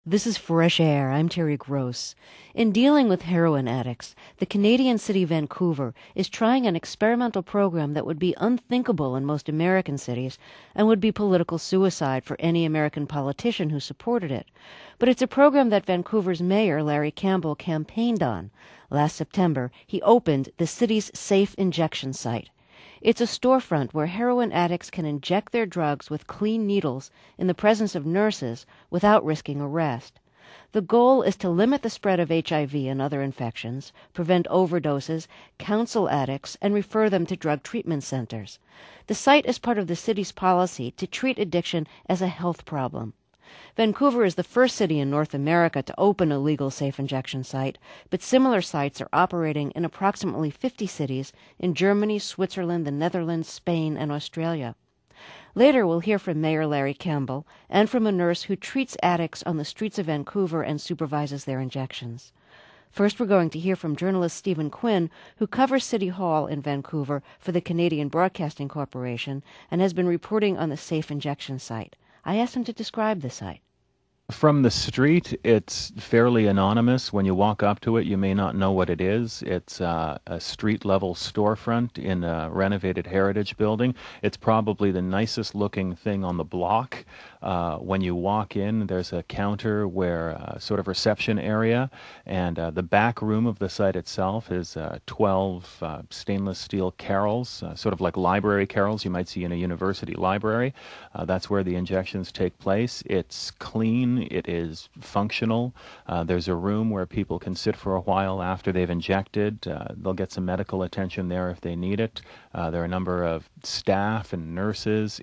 This is Fresh Air. I'm Terry Gross. In dealing with heroin addicts, the Canadian city Vancouver is trying an experimental program that would be unthinkable in most American cities and would be political suicide for any American politician who supported it. But it's a program that Vancouver's mayor, Larry Campbell, campaigned on. Last September, he opened the city's safe injection site. It's a storefront where heroin addicts can inject their drugs with clean needles in the presence of nurses without risking arrest. The goal is to limit the spread of HIV and other infections, prevent overdoses, counsel addicts, and refer them to drug treatment centers. The site is part of the city's policy to treat addiction as a health problem. Vancouver is the first city in North America to open a legal safe injection site, but similar sites are operating in approximately 50 cities in Germany, Switzerland, the Netherlands, Spain, and Australia. Later, we'll hear from Mayor Larry Campbell and from a nurse who treats addicts on the streets of Vancouver and supervises their injections. First, we're going to hear from journalist Stephen Quinn, who covers City Hall in Vancouver for the Canadian Broadcasting Corporation and has been reporting on the safe injection site. I asked him to describe the site. From the street, it's fairly anonymous. When you walk up to it, you may not know what it is. It's a street-level storefront in a renovated heritage building. It's probably the nicest looking thing on the block. When you walk in, there's a counter where sort of reception area, and the back room of the site itself is 12 stainless steel carrels, sort of like library carrels you might see in a university library. That's where the injections take place. It's clean. It is functional. There's a room where people can sit for a while after they've injected. They'll get some medical attention there if they need it. There are a number of staff and nurses.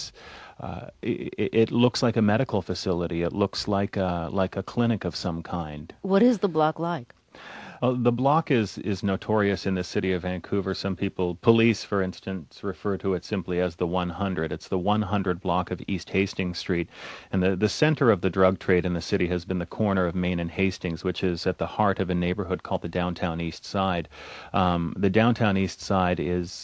It looks like a medical facility. It looks like a clinic of some kind. What is the block like? The block is notorious in the city of Vancouver. Some people, police, for instance, refer to it simply as the 100. It's the 100 block of East Hastings Street. And the center of the drug trade in the city has been the corner of Main and Hastings, which is at the heart of a neighborhood called the Downtown East Side. The Downtown East Side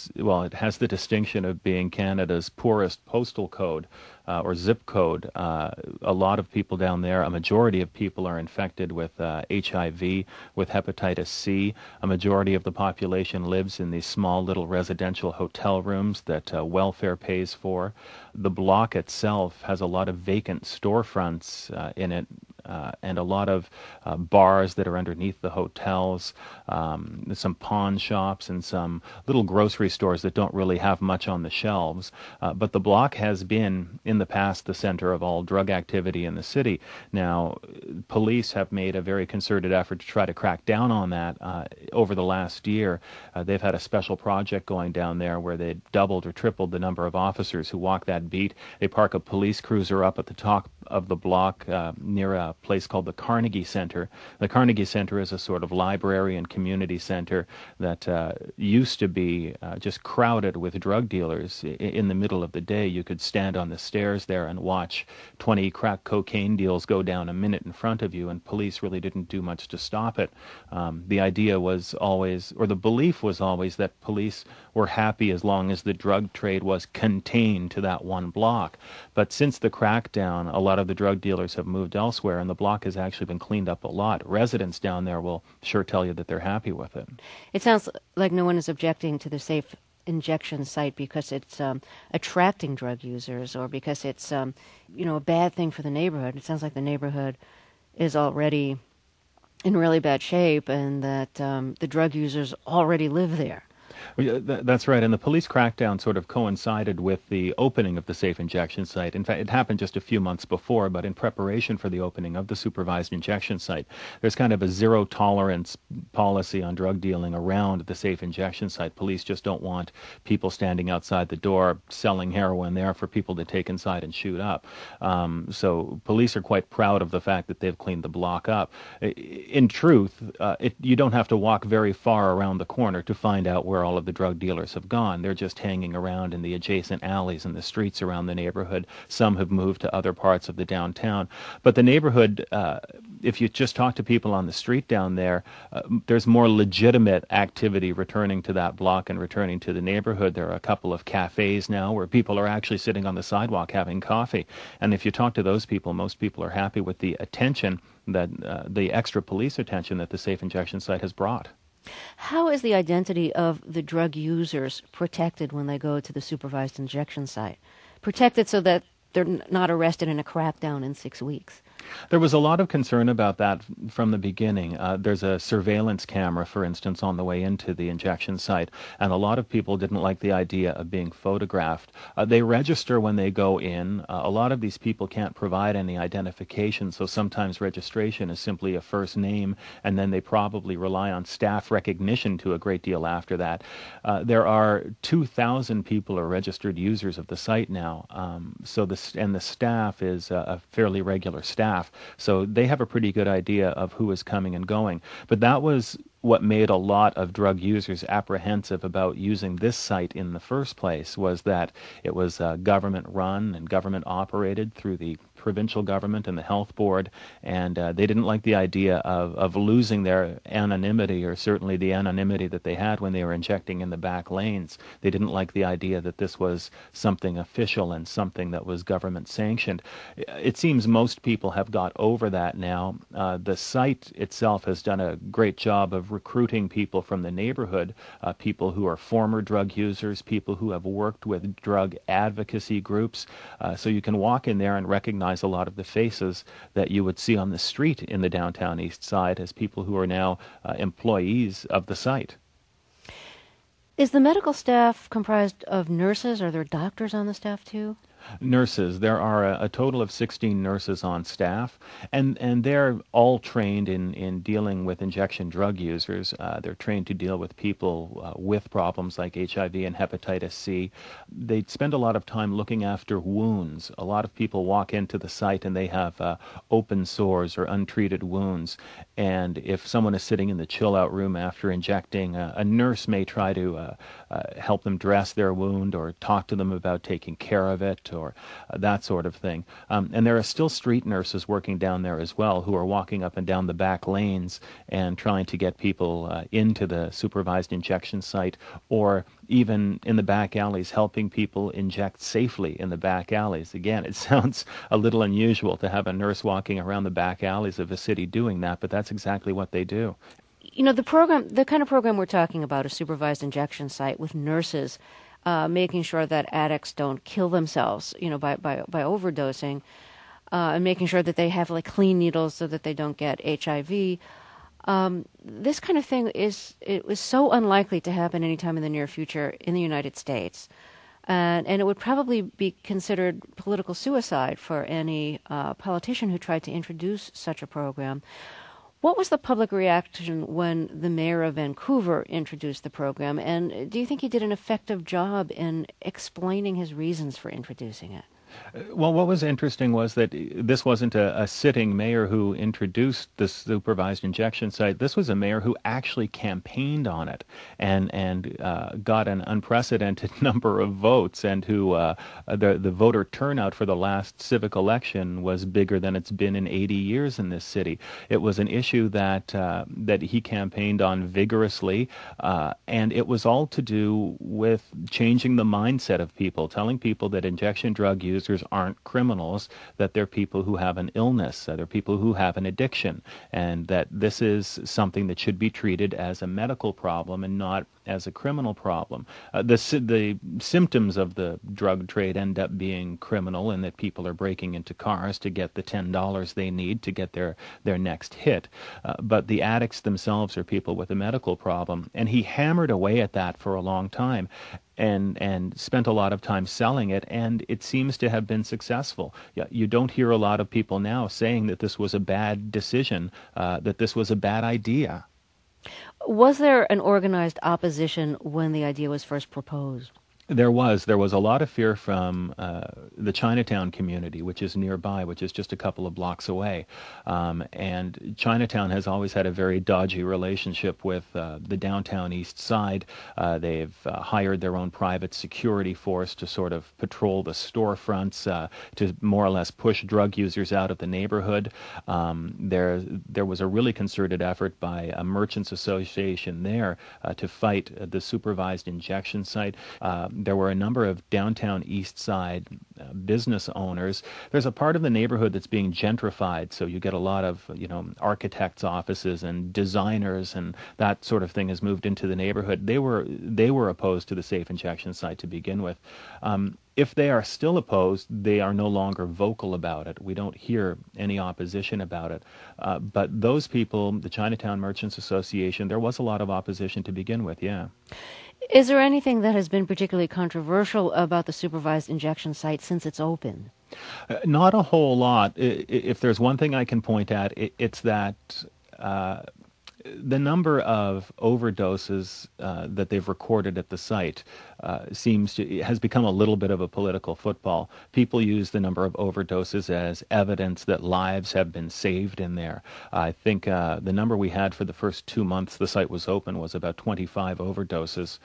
it has the distinction of being Canada's poorest postal code. Or zip code. A lot of people down there, a majority of people are infected with HIV, with hepatitis C. A majority of the population lives in these small little residential hotel rooms that welfare pays for. The block itself has a lot of vacant storefronts in it, and a lot of bars that are underneath the hotels, some pawn shops and some little grocery stores that don't really have much on the shelves. But the block has been, in the past, the center of all drug activity in the city. Now, police have made a very concerted effort to try to crack down on that over the last year. They've had a special project going down there where they doubled or tripled the number of officers who walk that beat. They park a police cruiser up at the top of the block near a place called the Carnegie Center. The Carnegie Center is a sort of library and community center that used to be just crowded with drug dealers. In the middle of the day, you could stand on the stairs there and watch 20 crack cocaine deals go down a minute in front of you, and police really didn't do much to stop it. The idea was always, or the belief was always, that police were happy as long as the drug trade was contained to that one block. But since the crackdown, a lot of the drug dealers have moved elsewhere, and the block has actually been cleaned up a lot. Residents down there will sure tell you that they're happy with it. It sounds like no one is objecting to the safe injection site because it's attracting drug users or because it's a bad thing for the neighborhood. It sounds like the neighborhood is already in really bad shape and that the drug users already live there. Well, yeah, that's right. And the police crackdown sort of coincided with the opening of the safe injection site. In fact, it happened just a few months before, but in preparation for the opening of the supervised injection site, there's kind of a zero tolerance policy on drug dealing around the safe injection site. Police just don't want people standing outside the door selling heroin there for people to take inside and shoot up. So police are quite proud of the fact that they've cleaned the block up. In truth, you don't have to walk very far around the corner to find out where where all of the drug dealers have gone. They're just hanging around in the adjacent alleys and the streets around the neighborhood. Some have moved to other parts of the downtown. But the neighborhood, if you just talk to people on the street down there, there's more legitimate activity returning to that block and returning to the neighborhood. There are a couple of cafes now where people are actually sitting on the sidewalk having coffee. And if you talk to those people, most people are happy with the attention that the extra police attention that the safe injection site has brought. How is the identity of the drug users protected when they go to the supervised injection site? Protected so that they're not arrested in a crackdown in 6 weeks. There was a lot of concern about that from the beginning. There's a surveillance camera, for instance, on the way into the injection site, and a lot of people didn't like the idea of being photographed. They register when they go in. A lot of these people can't provide any identification, so sometimes registration is simply a first name, and then they probably rely on staff recognition to a great deal after that. There are 2,000 people are registered users of the site now, and the staff is a fairly regular staff. So they have a pretty good idea of who is coming and going. But that was what made a lot of drug users apprehensive about using this site in the first place, was that it was government run and government operated through the provincial government and the health board, and they didn't like the idea of losing their anonymity, or certainly the anonymity that they had when they were injecting in the back lanes. They didn't like the idea that this was something official and something that was government sanctioned. It seems most people have got over that now. The site itself has done a great job of recruiting people from the neighborhood, people who are former drug users, people who have worked with drug advocacy groups. So you can walk in there and recognize a lot of the faces that you would see on the street in the downtown east side as people who are now employees of the site. Is the medical staff comprised of nurses? Are there doctors on the staff too? Nurses. There are a total of 16 nurses on staff, and they're all trained in dealing with injection drug users. They're trained to deal with people with problems like HIV and hepatitis C. They spend a lot of time looking after wounds. A lot of people walk into the site and they have open sores or untreated wounds, and if someone is sitting in the chill-out room after injecting, a nurse may try to help them dress their wound or talk to them about taking care of it, or that sort of thing. And there are still street nurses working down there as well, who are walking up and down the back lanes and trying to get people into the supervised injection site, or even in the back alleys, helping people inject safely in the back alleys. Again, it sounds a little unusual to have a nurse walking around the back alleys of a city doing that, but that's exactly what they do. You know, the kind of program we're talking about, a supervised injection site with nurses, making sure that addicts don't kill themselves, by overdosing, and making sure that they have clean needles so that they don't get HIV. This kind of thing is so unlikely to happen anytime in the near future in the United States, and it would probably be considered political suicide for any politician who tried to introduce such a program. What was the public reaction when the mayor of Vancouver introduced the program, and do you think he did an effective job in explaining his reasons for introducing it? Well, what was interesting was that this wasn't a sitting mayor who introduced the supervised injection site. This was a mayor who actually campaigned on it and got an unprecedented number of votes, and who the voter turnout for the last civic election was bigger than it's been in 80 years in this city. It was an issue that he campaigned on vigorously, and it was all to do with changing the mindset of people, telling people that injection drug users aren't criminals, that they're people who have an illness, they're people who have an addiction, and that this is something that should be treated as a medical problem and not as a criminal problem. The symptoms of the drug trade end up being criminal, in that people are breaking into cars to get the $10 they need to get their next hit. But the addicts themselves are people with a medical problem, and he hammered away at that for a long time, and spent a lot of time selling it, and it seems to have been successful. You don't hear a lot of people now saying that this was a bad decision, that this was a bad idea. Was there an organized opposition when the idea was first proposed? There was a lot of fear from the Chinatown community, which is nearby, which is just a couple of blocks away. And Chinatown has always had a very dodgy relationship with the downtown east side. They've hired their own private security force to sort of patrol the storefronts, to more or less push drug users out of the neighborhood. There was a really concerted effort by a merchants association there to fight the supervised injection site. There were a number of downtown east side business owners. There's a part of the neighborhood that's being gentrified, so you get a lot of, architects' offices and designers, and that sort of thing has moved into the neighborhood. They were opposed to the safe injection site to begin with. If they are still opposed, they are no longer vocal about it. We don't hear any opposition about it. But those people, the Chinatown Merchants Association, there was a lot of opposition to begin with, yeah. Is there anything that has been particularly controversial about the supervised injection site since it's open? Not a whole lot. If there's one thing I can point at, it's that the number of overdoses that they've recorded at the site has become a little bit of a political football. People use the number of overdoses as evidence that lives have been saved in there. I think the number we had for the first 2 months the site was open was about 25 overdoses.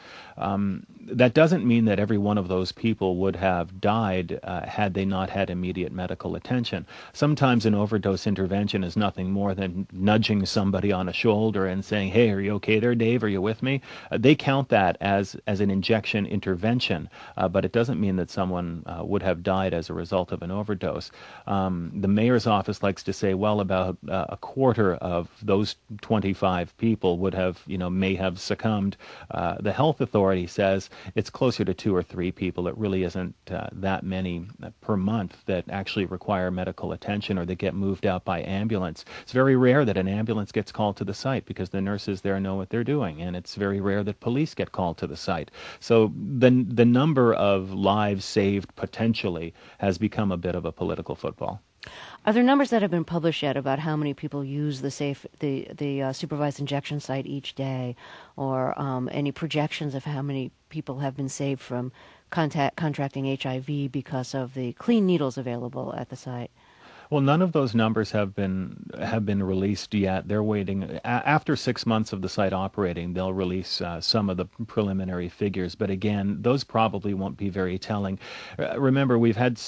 That doesn't mean that every one of those people would have died had they not had immediate medical attention. Sometimes an overdose intervention is nothing more than nudging somebody on a shoulder and saying, "Hey, are you okay there, Dave? Are you with me?" They count that as an injection intervention, but it doesn't mean that someone would have died as a result of an overdose. The mayor's office likes to say, well, about a quarter of those 25 people may have succumbed. The health authority says it's closer to 2 or 3 people. It really isn't that many per month that actually require medical attention or that get moved out by ambulance. It's very rare that an ambulance gets called to the site because the nurses there know what they're doing, and it's very rare that police get called to the site. So the number of lives saved potentially has become a bit of a political football. Are there numbers that have been published yet about how many people use the supervised injection site each day, or any projections of how many people have been saved from contracting HIV because of the clean needles available at the site? Well, none of those numbers have been released yet. They're waiting. After 6 months of the site operating, they'll release some of the preliminary figures. But again, those probably won't be very telling. Remember, we've had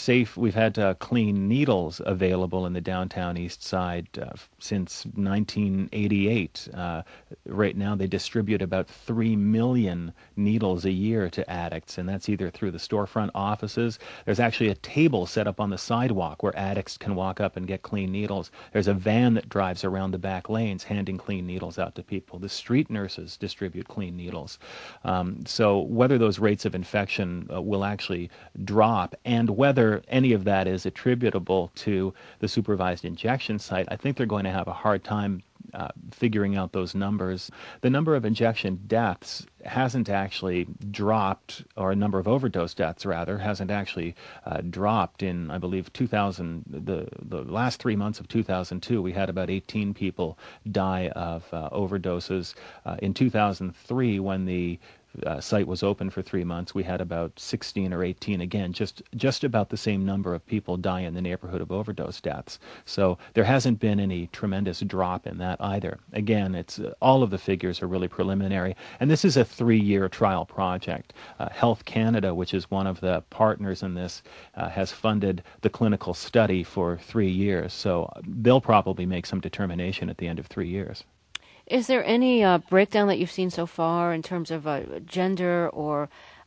clean needles available in the downtown east side since 1988. Right now, they distribute about 3 million needles a year to addicts, and that's either through the storefront offices. There's actually a table set up on the sidewalk where addicts can walk up and get clean needles. There's a van that drives around the back lanes handing clean needles out to people. The street nurses distribute clean needles. So whether those rates of infection will actually drop and whether any of that is attributable to the supervised injection site, I think they're going to have a hard time figuring out those numbers. The number of injection deaths hasn't actually dropped, or a number of overdose deaths rather, hasn't actually dropped. In, I believe, 2000, the last 3 months of 2002, we had about 18 people die of overdoses. In 2003, when the site was open for 3 months, we had about 16 or 18, again, just about the same number of people die in the neighborhood of overdose deaths. So there hasn't been any tremendous drop in that either. Again, it's all of the figures are really preliminary, and this is a 3-year trial project. Health Canada, which is one of the partners in this, has funded the clinical study for 3 years, so they'll probably make some determination at the end of 3 years. Is there any breakdown that you've seen so far in terms of gender or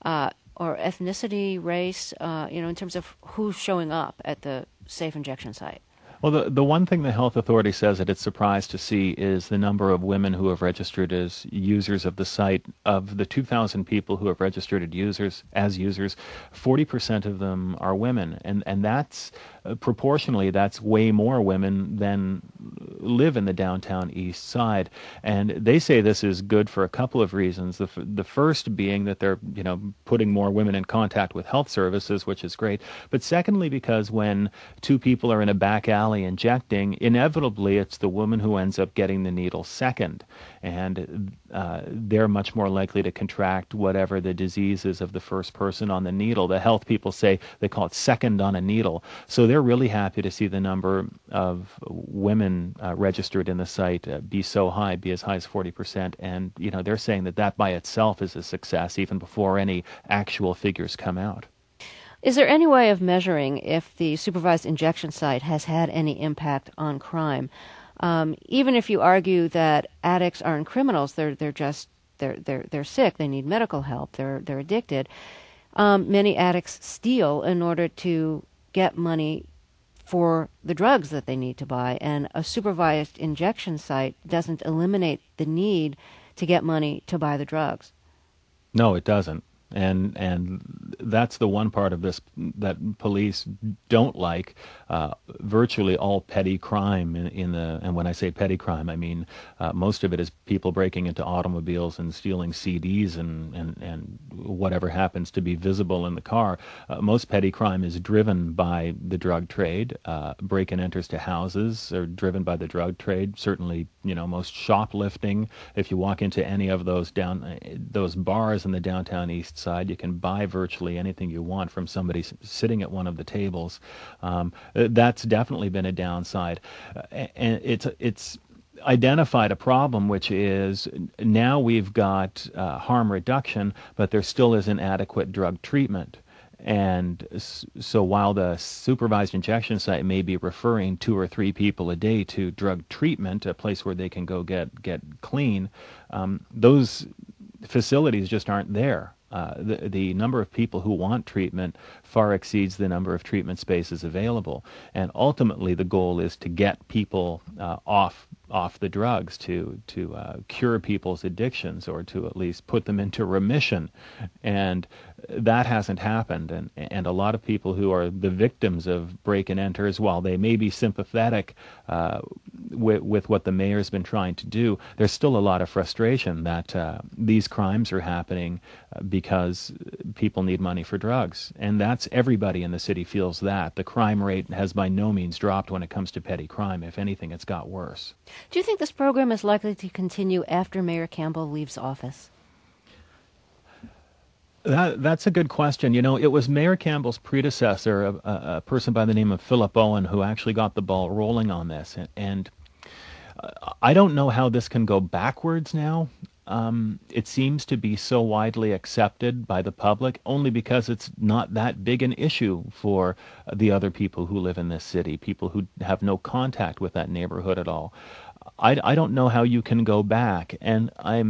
ethnicity, race, in terms of who's showing up at the safe injection site? Well, the one thing the health authority says that it's surprised to see is the number of women who have registered as users of the site. Of the 2,000 people who have registered as users, 40% of them are women, and that's proportionally, that's way more women than live in the downtown east side. And they say this is good for a couple of reasons. The first being that they're, putting more women in contact with health services, which is great. But secondly, because when two people are in a back alley injecting, inevitably it's the woman who ends up getting the needle second. And they're much more likely to contract whatever the disease is of the first person on the needle. The health people say they call it second on a needle. So they're really happy to see the number of women registered in the site be so high, be as high as 40%. And, they're saying that by itself is a success even before any actual figures come out. Is there any way of measuring if the supervised injection site has had any impact on crime? Even if you argue that addicts aren't criminals, they're sick, they need medical help, they're addicted. Many addicts steal in order to get money for the drugs that they need to buy, and a supervised injection site doesn't eliminate the need to get money to buy the drugs. No, it doesn't. And that's the one part of this that police don't like. Virtually all petty crime and when I say petty crime, I mean most of it is people breaking into automobiles and stealing CDs and whatever happens to be visible in the car. Most petty crime is driven by the drug trade. Break-and enters to houses are driven by the drug trade. Certainly, most shoplifting. If you walk into any of those bars in the downtown east side, you can buy virtually anything you want from somebody sitting at one of the tables. That's definitely been a downside, and it's identified a problem, which is now we've got harm reduction, but there still isn't adequate drug treatment. And so while the supervised injection site may be referring 2 or 3 people a day to drug treatment, a place where they can go get clean, those facilities just aren't there. The number of people who want treatment far exceeds the number of treatment spaces available. And ultimately, the goal is to get people off the drugs, to cure people's addictions, or to at least put them into remission. And that hasn't happened. And a lot of people who are the victims of break-and-enters, while they may be sympathetic with what the mayor's been trying to do, there's still a lot of frustration that these crimes are happening because people need money for drugs. And that's everybody in the city feels that. The crime rate has by no means dropped when it comes to petty crime. If anything, it's got worse. Do you think this program is likely to continue after Mayor Campbell leaves office? That's a good question. It was Mayor Campbell's predecessor, a person by the name of Philip Owen, who actually got the ball rolling on this. And I don't know how this can go backwards now. It seems to be so widely accepted by the public only because it's not that big an issue for the other people who live in this city, people who have no contact with that neighborhood at all. I don't know how you can go back, and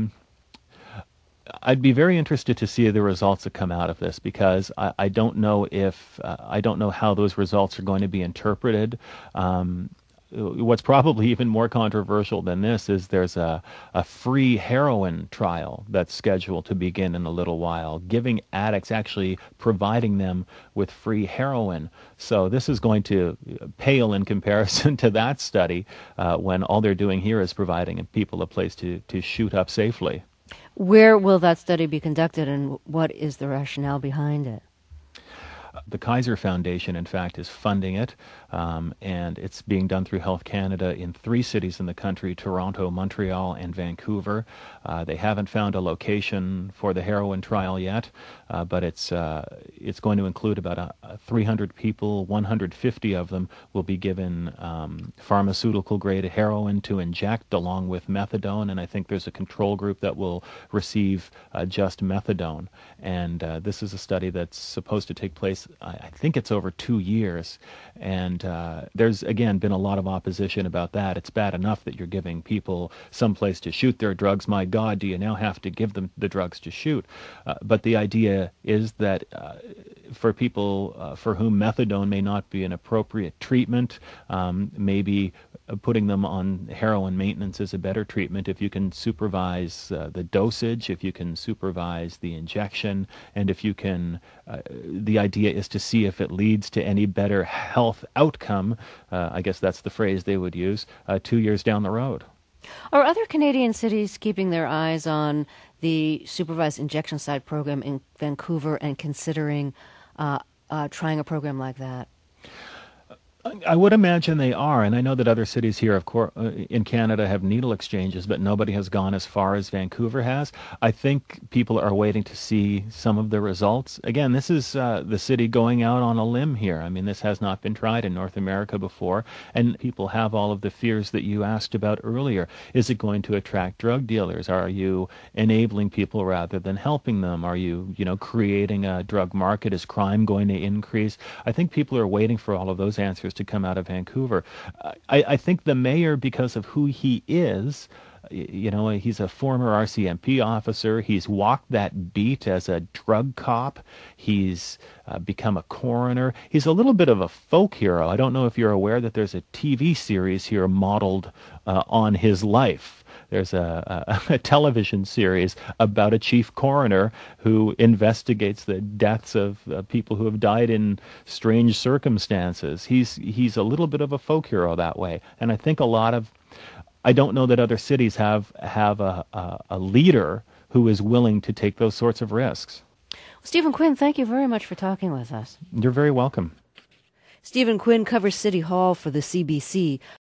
I'd be very interested to see the results that come out of this, because I don't know I don't know how those results are going to be interpreted. What's probably even more controversial than this is there's a free heroin trial that's scheduled to begin in a little while, giving addicts, actually providing them with free heroin. So this is going to pale in comparison to that study when all they're doing here is providing people a place to shoot up safely. Where will that study be conducted, and what is the rationale behind it? The Kaiser Foundation, in fact, is funding it, and it's being done through Health Canada in 3 cities in the country: Toronto, Montreal, and Vancouver. They haven't found a location for the heroin trial yet, but it's going to include about 300 people. 150 of them will be given pharmaceutical-grade heroin to inject along with methadone, and I think there's a control group that will receive just methadone. And this is a study that's supposed to take place, I think it's over 2 years, and there's, again, been a lot of opposition about that. It's bad enough that you're giving people some place to shoot their drugs. My God, do you now have to give them the drugs to shoot? But the idea is that for people for whom methadone may not be an appropriate treatment, maybe putting them on heroin maintenance is a better treatment if you can supervise the dosage, if you can supervise the injection, and if you can, the idea is to see if it leads to any better health outcome, I guess that's the phrase they would use, 2 years down the road. Are other Canadian cities keeping their eyes on the supervised injection site program in Vancouver and considering trying a program like that? I would imagine they are, and I know that other cities here, of course, in Canada have needle exchanges, but nobody has gone as far as Vancouver has. I think people are waiting to see some of the results. Again, this is the city going out on a limb here. I mean, this has not been tried in North America before, and people have all of the fears that you asked about earlier. Is it going to attract drug dealers? Are you enabling people rather than helping them? Are you, creating a drug market? Is crime going to increase? I think people are waiting for all of those answers to come out of Vancouver. I think the mayor, because of who he is, he's a former RCMP officer. He's walked that beat as a drug cop. He's become a coroner. He's a little bit of a folk hero. I don't know if you're aware that there's a TV series here modeled on his life. There's a television series about a chief coroner who investigates the deaths of people who have died in strange circumstances. He's a little bit of a folk hero that way. And I think I don't know that other cities have a leader who is willing to take those sorts of risks. Stephen Quinn, thank you very much for talking with us. You're very welcome. Stephen Quinn covers City Hall for the CBC.